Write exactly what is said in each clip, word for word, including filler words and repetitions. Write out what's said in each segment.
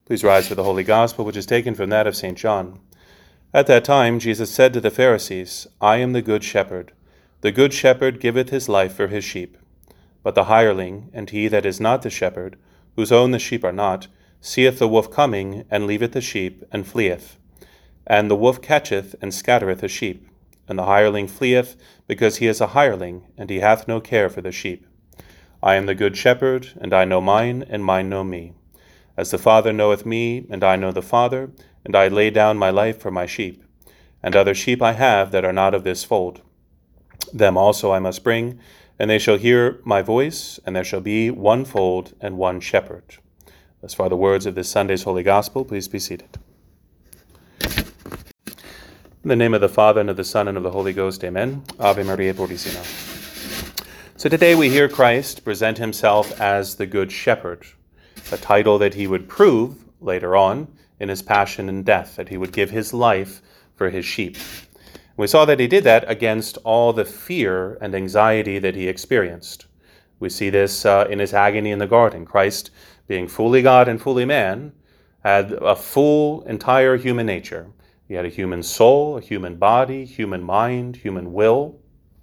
Please rise for the Holy Gospel, which is taken from that of Saint John. At that time Jesus said to the Pharisees, I am the good shepherd. The good shepherd giveth his life for his sheep. But the hireling, and he that is not the shepherd, whose own the sheep are not, seeth the wolf coming, and leaveth the sheep, and fleeth. And the wolf catcheth, and scattereth the sheep. And the hireling fleeth, because he is a hireling, and he hath no care for the sheep. I am the good shepherd, and I know mine, and mine know me. As the Father knoweth me, and I know the Father, and I lay down my life for my sheep. And other sheep I have that are not of this fold. Them also I must bring, and they shall hear my voice, and there shall be one fold and one shepherd. As far the words of this Sunday's Holy Gospel, please be seated. In the name of the Father, and of the Son, and of the Holy Ghost, amen. Ave Maria Purísima. So today we hear Christ present himself as the Good Shepherd, a title that he would prove later on in his passion and death, that he would give his life for his sheep. We saw that he did that against all the fear and anxiety that he experienced. We see this uh, in his agony in the garden. Christ, being fully God and fully man, had a full, entire human nature. He had a human soul, a human body, human mind, human will,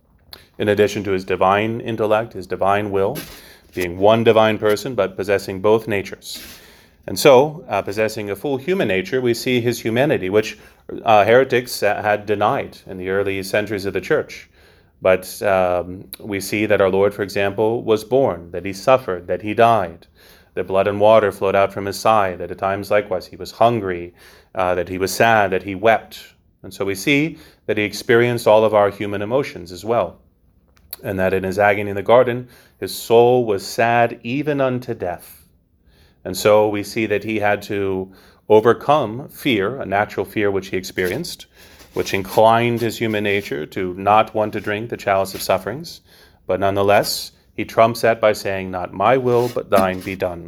in addition to his divine intellect, his divine will, being one divine person, but possessing both natures. And so, uh, possessing a full human nature, we see his humanity, which uh, heretics had denied in the early centuries of the church. But um, we see that our Lord, for example, was born, that he suffered, that he died, that blood and water flowed out from his side, that at times likewise he was hungry, uh, that he was sad, that he wept. And so we see that he experienced all of our human emotions as well. And that in his agony in the garden, his soul was sad even unto death. And so we see that he had to overcome fear, a natural fear which he experienced, which inclined his human nature to not want to drink the chalice of sufferings. But nonetheless, he trumps that by saying, not my will, but thine be done.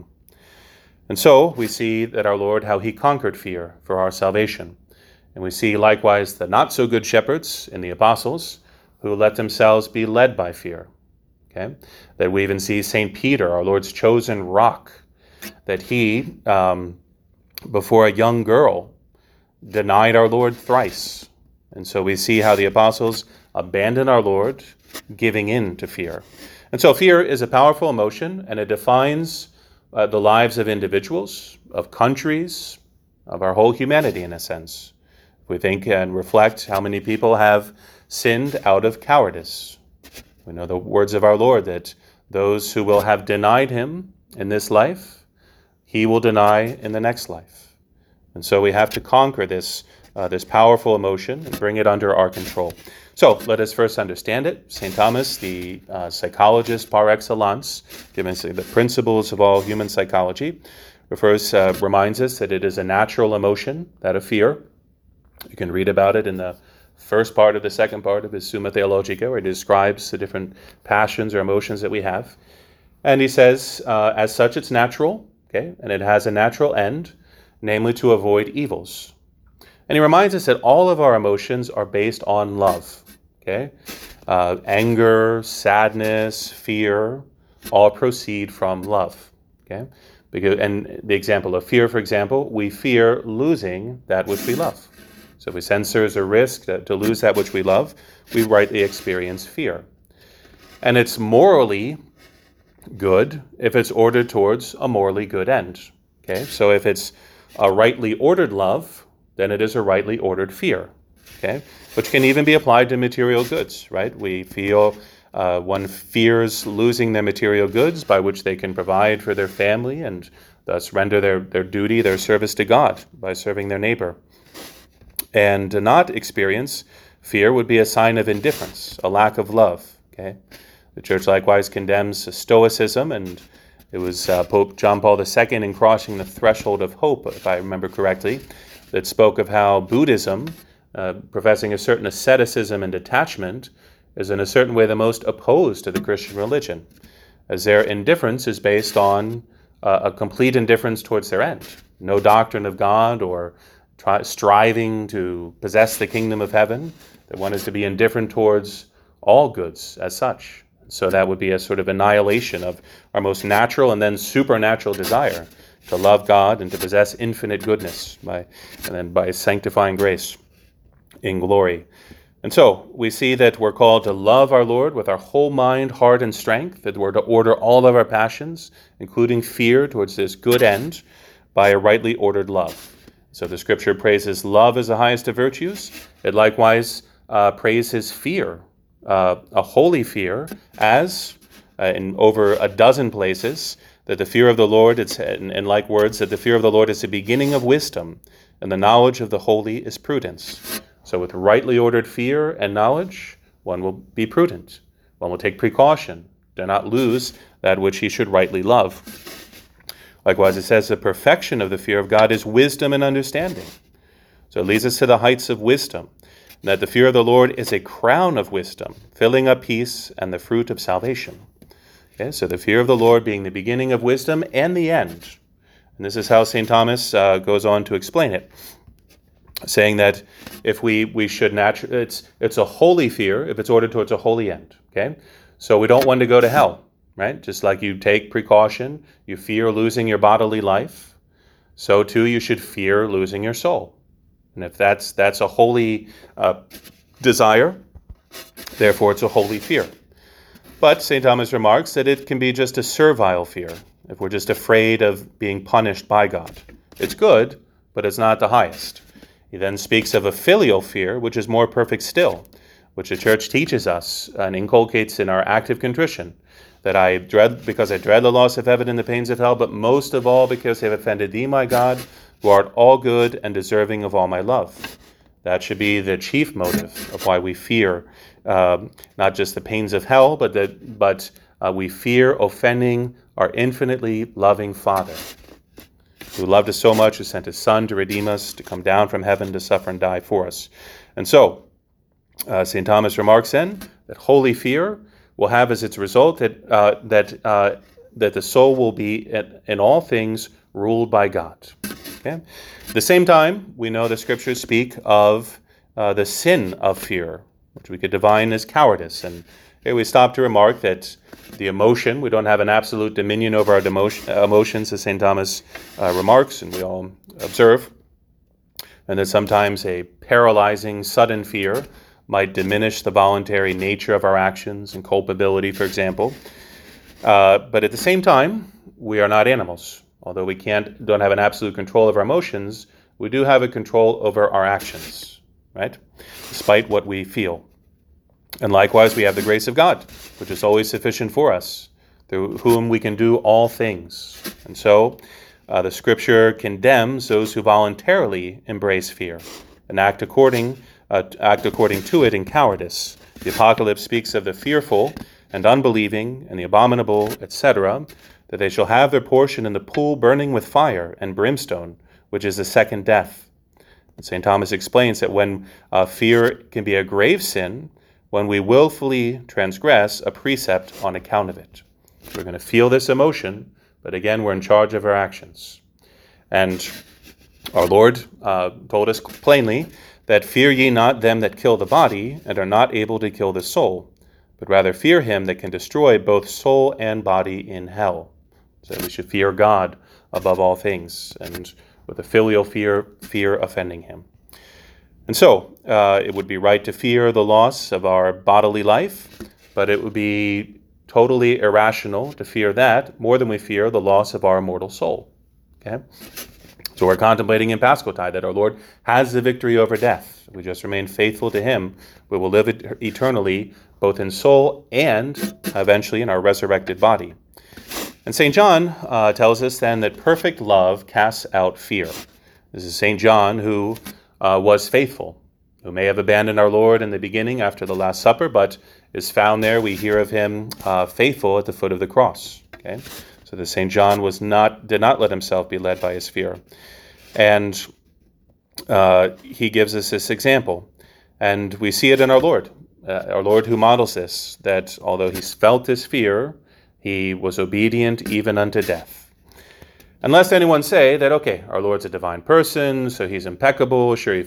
And so we see that our Lord, how he conquered fear for our salvation. And we see likewise the not-so-good shepherds in the apostles, who let themselves be led by fear. Okay, that we even see Saint Peter, our Lord's chosen rock, that he, um, before a young girl, denied our Lord thrice. And so we see how the apostles abandoned our Lord, giving in to fear. And so fear is a powerful emotion, and it defines uh, the lives of individuals, of countries, of our whole humanity in a sense. If we think and reflect how many people have sinned out of cowardice. We know the words of our Lord that those who will have denied him in this life, he will deny in the next life. And so we have to conquer this uh, this powerful emotion and bring it under our control. So let us first understand it. Saint Thomas, the uh, psychologist par excellence, giving us the principles of all human psychology, refers, uh, reminds us that it is a natural emotion, that of fear. You can read about it in the first part of the second part of his Summa Theologica, where he describes the different passions or emotions that we have. And he says, uh, as such, it's natural, okay, and it has a natural end, namely to avoid evils. And he reminds us that all of our emotions are based on love, okay? Uh, anger, sadness, fear, all proceed from love, okay? Because, and the example of fear, for example, we fear losing that which we love. So if we sense there is a risk to, to lose that which we love, we rightly experience fear. And it's morally good if it's ordered towards a morally good end. Okay, so if it's a rightly ordered love, then it is a rightly ordered fear. Okay, which can even be applied to material goods, right? We feel uh, one fears losing their material goods by which they can provide for their family and thus render their, their duty, their service to God by serving their neighbor. And to not experience fear would be a sign of indifference, a lack of love. Okay, the Church likewise condemns Stoicism, and it was uh, Pope John Paul the Second in Crossing the Threshold of Hope, if I remember correctly, that spoke of how Buddhism, uh, professing a certain asceticism and detachment, is in a certain way the most opposed to the Christian religion, as their indifference is based on uh, a complete indifference towards their end. No doctrine of God or Try, striving to possess the kingdom of heaven, that one is to be indifferent towards all goods as such. So that would be a sort of annihilation of our most natural and then supernatural desire, to love God and to possess infinite goodness, by, and then by sanctifying grace in glory. And so we see that we're called to love our Lord with our whole mind, heart, and strength, that we're to order all of our passions, including fear, towards this good end by a rightly ordered love. So the Scripture praises love as the highest of virtues. It likewise uh, praises fear, uh, a holy fear, as uh, in over a dozen places, that the fear of the Lord, it's in, in like words, that the fear of the Lord is the beginning of wisdom, and the knowledge of the holy is prudence. So with rightly ordered fear and knowledge, one will be prudent. One will take precaution, do not lose that which he should rightly love. Likewise, it says the perfection of the fear of God is wisdom and understanding. So it leads us to the heights of wisdom, and that the fear of the Lord is a crown of wisdom, filling up peace and the fruit of salvation. Okay, so the fear of the Lord being the beginning of wisdom and the end. And this is how Saint Thomas uh, goes on to explain it, saying that if we we should naturally, it's it's a holy fear if it's ordered towards a holy end. Okay, so we don't want to go to hell, right? Just like you take precaution, you fear losing your bodily life, so too you should fear losing your soul. And if that's that's a holy uh, desire, therefore it's a holy fear. But Saint Thomas remarks that it can be just a servile fear, if we're just afraid of being punished by God. It's good, but it's not the highest. He then speaks of a filial fear, which is more perfect still, which the Church teaches us and inculcates in our active contrition, that I dread, because I dread the loss of heaven and the pains of hell, but most of all because I have offended thee, my God, who art all good and deserving of all my love. That should be the chief motive of why we fear uh, not just the pains of hell, but that, but uh, we fear offending our infinitely loving Father, who loved us so much, who sent his Son to redeem us, to come down from heaven to suffer and die for us. And so, uh, Saint Thomas remarks then that holy fear will have as its result that uh, that uh, that the soul will be in, in all things ruled by God. Okay? At the same time, we know the Scriptures speak of uh, the sin of fear, which we could define as cowardice. And here we stop to remark that the emotion, we don't have an absolute dominion over our demotion, uh, emotions, as Saint Thomas uh, remarks, and we all observe, and that sometimes a paralyzing, sudden fear might diminish the voluntary nature of our actions and culpability, for example. Uh, but at the same time, we are not animals. Although we can't, don't have an absolute control of our emotions, we do have a control over our actions, right? Despite what we feel. And likewise, we have the grace of God, which is always sufficient for us, through whom we can do all things. And so, uh, the Scripture condemns those who voluntarily embrace fear and act according, uh, act according to it in cowardice. The Apocalypse speaks of the fearful and unbelieving and the abominable, et cetera, that they shall have their portion in the pool burning with fire and brimstone, which is the second death. And Saint Thomas explains that when uh, fear can be a grave sin, when we willfully transgress a precept on account of it. We're going to feel this emotion, but again, we're in charge of our actions. And our Lord uh, told us plainly that fear ye not them that kill the body and are not able to kill the soul, but rather fear him that can destroy both soul and body in hell. So we should fear God above all things, and with a filial fear, fear offending him. And so, uh, it would be right to fear the loss of our bodily life, but it would be totally irrational to fear that more than we fear the loss of our immortal soul. Okay? So we're contemplating in Paschaltide that our Lord has the victory over death. If we just remain faithful to him, we will live eternally, both in soul and eventually in our resurrected body. And Saint John uh, tells us then that perfect love casts out fear. This is Saint John who uh, was faithful, who may have abandoned our Lord in the beginning after the Last Supper, but is found there, we hear of him uh, faithful at the foot of the cross. Okay, so the Saint John was not did not let himself be led by his fear. And uh, he gives us this example. And we see it in our Lord, uh, our Lord who models this, that although he felt this fear, he was obedient even unto death. Unless anyone say that, okay, our Lord's a divine person, so he's impeccable, sure he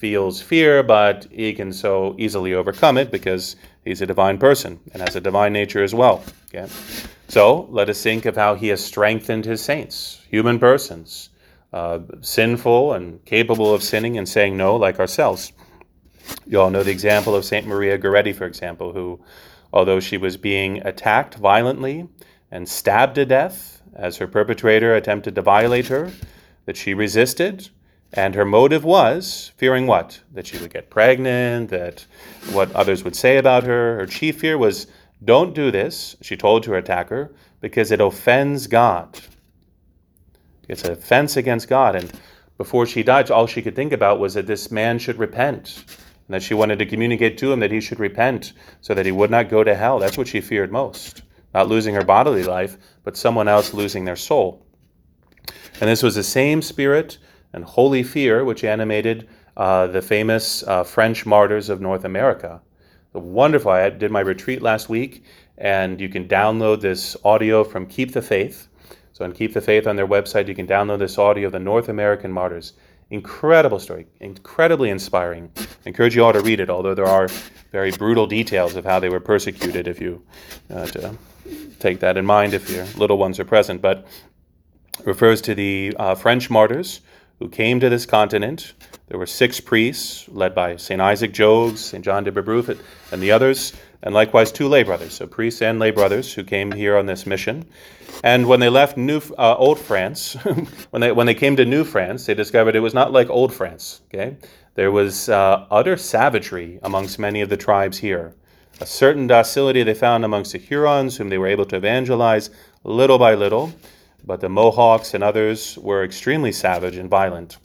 feels fear, but he can so easily overcome it because he's a divine person and has a divine nature as well. Okay? So let us think of how he has strengthened his saints, human persons, uh, sinful and capable of sinning and saying no like ourselves. You all know the example of Saint Maria Goretti, for example, who, although she was being attacked violently and stabbed to death as her perpetrator attempted to violate her, that she resisted. And her motive was, fearing what? That she would get pregnant, that what others would say about her. Her chief fear was, don't do this, she told to her attacker, because it offends God. It's an offense against God. And before she died, all she could think about was that this man should repent, and that she wanted to communicate to him that he should repent so that he would not go to hell. That's what she feared most. Not losing her bodily life, but someone else losing their soul. And this was the same spirit and holy fear which animated uh, the famous uh, French martyrs of North America. The wonderful, I did my retreat last week, and you can download this audio from Keep the Faith. So on Keep the Faith on their website, you can download this audio of the North American martyrs. Incredible story, incredibly inspiring. I encourage you all to read it, although there are very brutal details of how they were persecuted, if you uh, to take that in mind if your little ones are present. But it refers to the uh, French martyrs who came to this continent. There were six priests led by Saint Isaac Jogues, Saint John de Brebeuf, and the others, and likewise two lay brothers, so priests and lay brothers who came here on this mission. And when they left New uh, Old France, when they when they came to New France, they discovered it was not like Old France. Okay, there was uh, utter savagery amongst many of the tribes here. A certain docility they found amongst the Hurons, whom they were able to evangelize little by little. But the Mohawks and others were extremely savage and violent.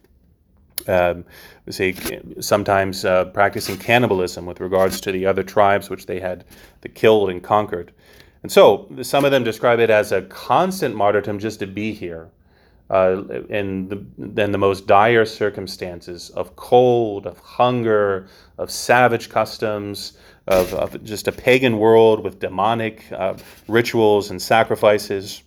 Um, say sometimes uh, practicing cannibalism with regards to the other tribes which they had killed and conquered. And so some of them describe it as a constant martyrdom just to be here uh, in, the, in the most dire circumstances of cold, of hunger, of savage customs, of, of just a pagan world with demonic uh, rituals and sacrifices.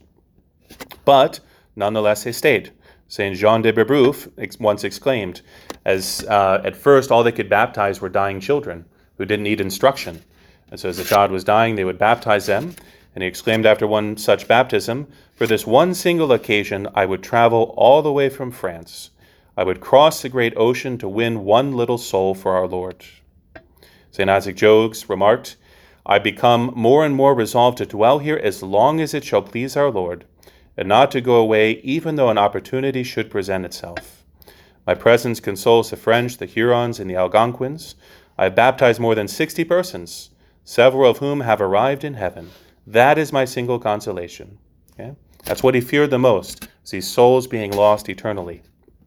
But nonetheless, they stayed. Saint Jean de Brebeuf once exclaimed, as uh, at first all they could baptize were dying children who didn't need instruction. And so as the child was dying, they would baptize them. And he exclaimed after one such baptism, for this one single occasion, I would travel all the way from France. I would cross the great ocean to win one little soul for our Lord. Saint Isaac Jogues remarked, I become more and more resolved to dwell here as long as it shall please our Lord, and not to go away even though an opportunity should present itself. My presence consoles the French, the Hurons, and the Algonquins. I have baptized more than sixty persons, several of whom have arrived in heaven. That is my single consolation. Okay? That's what he feared the most, these souls being lost eternally.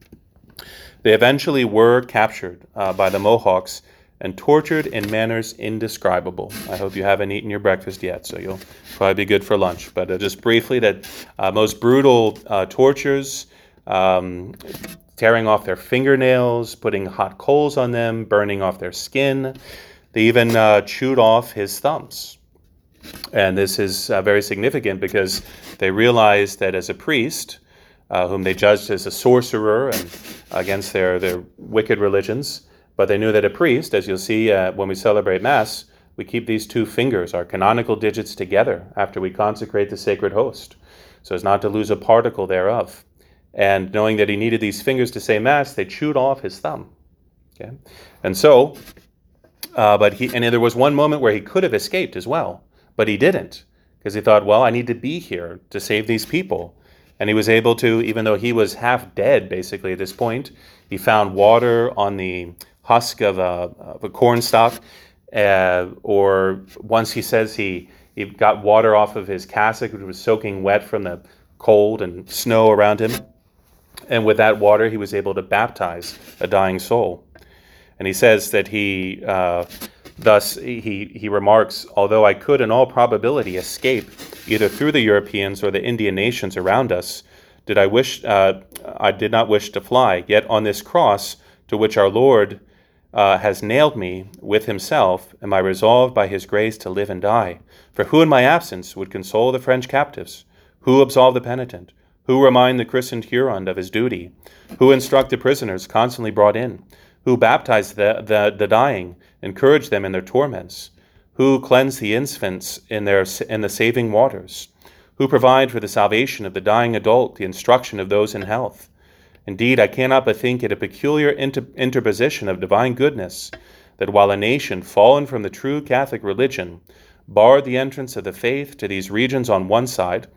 They eventually were captured uh, by the Mohawks and tortured in manners indescribable. I hope you haven't eaten your breakfast yet, so you'll probably be good for lunch. But uh, just briefly, that uh, most brutal uh, tortures, um, tearing off their fingernails, putting hot coals on them, burning off their skin. They even uh, chewed off his thumbs. And this is uh, very significant because they realized that as a priest, uh, whom they judged as a sorcerer and against their, their wicked religions, but they knew that a priest, as you'll see uh, when we celebrate Mass, we keep these two fingers, our canonical digits, together after we consecrate the sacred host, so as not to lose a particle thereof. And knowing that he needed these fingers to say Mass, they chewed off his thumb. Okay, and so, uh, but he, and there was one moment where he could have escaped as well, but he didn't, because he thought, well, I need to be here to save these people. And he was able to, even though he was half dead, basically, at this point, he found water on the husk of a, of a corn stalk, uh, or once he says he, he got water off of his cassock, which was soaking wet from the cold and snow around him. And with that water, he was able to baptize a dying soul. And he says that he, uh, thus, he, he remarks, although I could in all probability escape either through the Europeans or the Indian nations around us, did I wish, uh, I did not wish to fly. Yet on this cross, to which our Lord uh, has nailed me with himself, am I resolved by his grace to live and die. For who in my absence would console the French captives? Who absolve the penitent? Who remind the christened Huron of his duty? Who instruct the prisoners constantly brought in? Who baptize the, the, the dying, encourage them in their torments? Who cleanse the infants in, their, in the saving waters? Who provide for the salvation of the dying adult, the instruction of those in health? Indeed, I cannot but think it a peculiar inter- interposition of divine goodness, that while a nation fallen from the true Catholic religion barred the entrance of the faith to these regions on one side,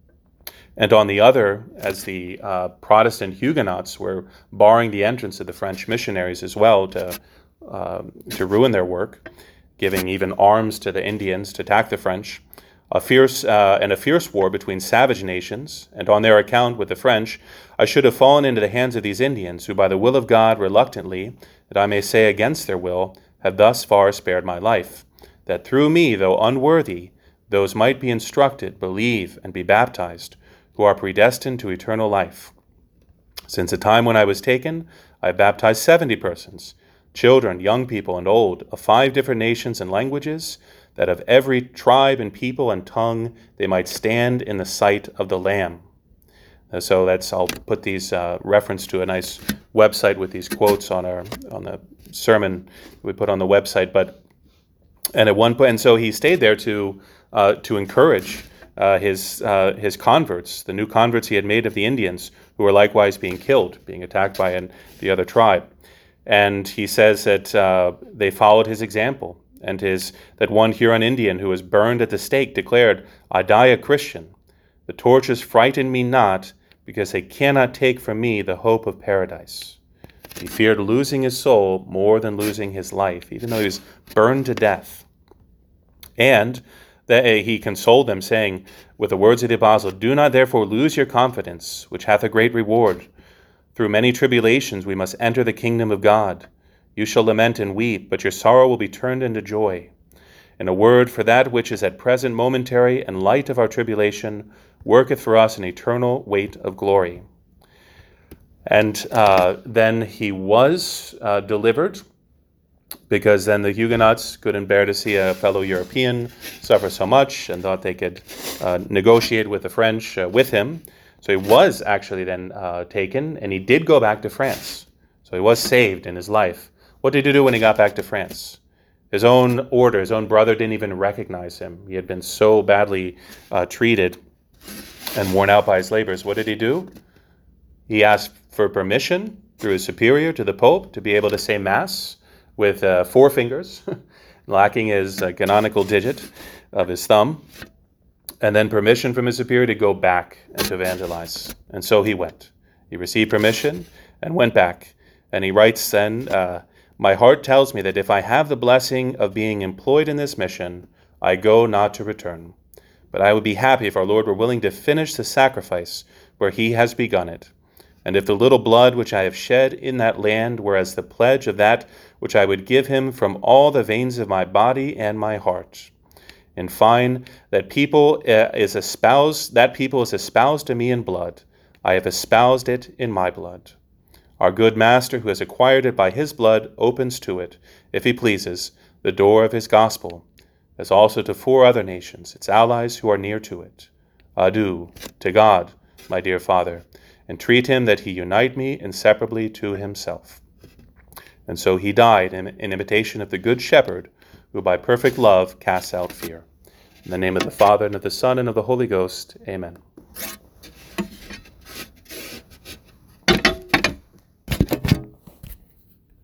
and on the other, as the uh, Protestant Huguenots were barring the entrance of the French missionaries as well to uh, to ruin their work, giving even arms to the Indians to attack the French, a fierce uh, and a fierce war between savage nations, and on their account with the French, I should have fallen into the hands of these Indians, who by the will of God reluctantly, that I may say against their will, have thus far spared my life, that through me, though unworthy, those might be instructed, believe, and be baptized, who are predestined to eternal life. Since the time when I was taken, I have baptized seventy persons, children, young people, and old, of five different nations and languages, that of every tribe and people and tongue they might stand in the sight of the Lamb. Uh, so that's I'll put these uh, reference to a nice website with these quotes on our on the sermon we put on the website. But and at one point, and so he stayed there to uh, to encourage Uh, his uh, his converts, the new converts he had made of the Indians, who were likewise being killed, being attacked by an, the other tribe. And he says that uh, they followed his example, and his that one Huron Indian who was burned at the stake declared, "I die a Christian. The torches frighten me not, because they cannot take from me the hope of paradise." He feared losing his soul more than losing his life, even though he was burned to death. And that he consoled them, saying, with the words of the apostle, "Do not therefore lose your confidence, which hath a great reward. Through many tribulations we must enter the kingdom of God. You shall lament and weep, but your sorrow will be turned into joy. In a word, for that which is at present momentary and light of our tribulation worketh for us an eternal weight of glory." And uh, then he was uh, delivered, because then the Huguenots couldn't bear to see a fellow European suffer so much and thought they could uh, negotiate with the French uh, with him. So he was actually then uh, taken, and he did go back to France. So he was saved in his life. What did he do when he got back to France? His own order, his own brother didn't even recognize him. He had been so badly uh, treated and worn out by his labors. What did he do? He asked for permission through his superior to the Pope to be able to say Mass with uh, four fingers, lacking his uh, canonical digit of his thumb, and then permission from his superior to go back and to evangelize. And so he went. He received permission and went back. And he writes then, uh, "My heart tells me that if I have the blessing of being employed in this mission, I go not to return. But I would be happy if our Lord were willing to finish the sacrifice where he has begun it. And if the little blood which I have shed in that land were as the pledge of that which I would give him from all the veins of my body and my heart. In fine, that people uh, is espoused, that people is espoused to me in blood. I have espoused it in my blood. Our good Master, who has acquired it by his blood, opens to it, if he pleases, the door of his gospel, as also to four other nations, its allies who are near to it. Adieu to God, my dear Father. Entreat him that he unite me inseparably to himself." And so he died in, in imitation of the Good Shepherd, who by perfect love casts out fear. In the name of the Father, and of the Son, and of the Holy Ghost, amen.